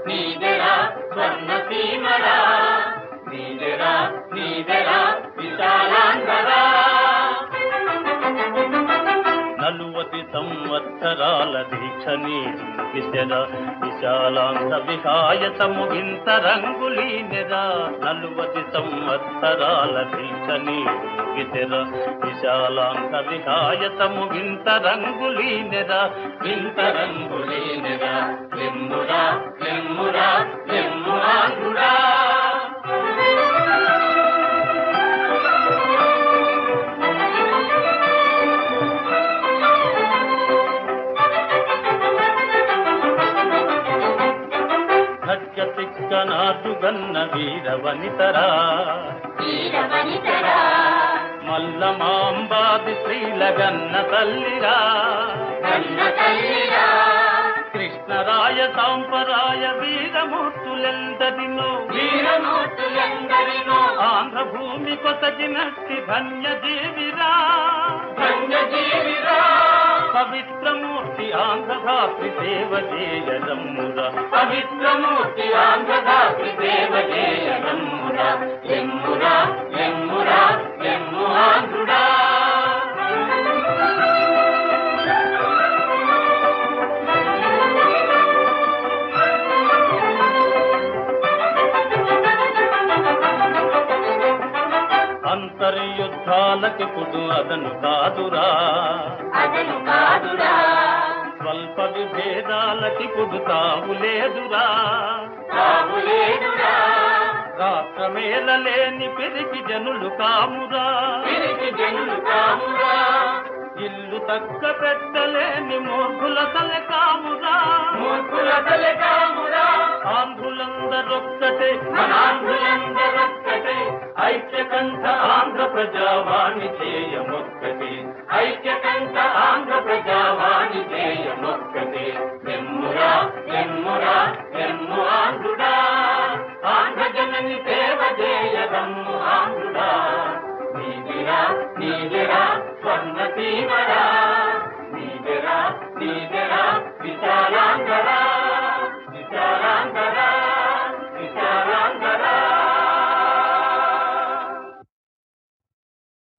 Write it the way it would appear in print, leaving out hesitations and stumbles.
నీదెరా స్వర్ణ సీమరా, నీదెరా నీదెరా విశాలాంధ్రరా. 40 సంవత్సరాల దీక్ష నీరు విశర విశాలాంధ్ర విహాయత ముగింత రంగులీనెరా. 40 సంవత్సరాల దీక్ష నీరు విశర విశాలాంధ్ర విహాయత ముగింత రంగులీనెరా. వింత రంగులీనెరా లెమ్మురా లెమ్మురా లెమ్ము ఆంధ్రుడా. నాటుగన్న వీరవనితరా మల్లమాంబాది శ్రీలగన్న తల్లిరా. కృష్ణరాయ సాంపరాయ వీరమూర్తులెందరినో ఆంధ్ర భూమి కొసగినట్టి ధన్యజీవిరా. పవిత్రమూర్తి ఆంధ్రధాత్రి దేవజేయరమ్మురా, పవిత్రమూర్తి ఆంధ్రధాత్రి దేవజేయరమ్మురా. లెమ్మురా లెమ్మురా లెమ్ము ఆంధ్రుడా. అంతర్యుద్ధాలకిప్పుడు అదను కాదురా, స్వల్ప విభేదాలకిప్పుడు తావులేదురా. రాష్ట్రమేలలేని పెరిగి జనులు కామురా, ఇల్లు తగ్గ పెట్టలేని మూర్ఖుల తలె కామురా. ఆంధ్రులందరొక్కటే మనాంధ్రులందరొక్కటే, ఐక్యకంఠ ఆంధ్ర ప్రజావాణి చేయమొక్కటే, ఐక్యకంఠ ఆంధ్ర ప్రజావాణి చేయమొక్కటే. లెమ్మురా లెమ్మురా లెమ్ము ఆంధ్రుడా, ఆంధ్ర జనని సేవ చేయదమ్ము ఆంధ్రుడా. నీదెరా నీదెరా స్వర్ణ సీమరా, నీదెరా నీదెరా విశాలాంధ్రరా.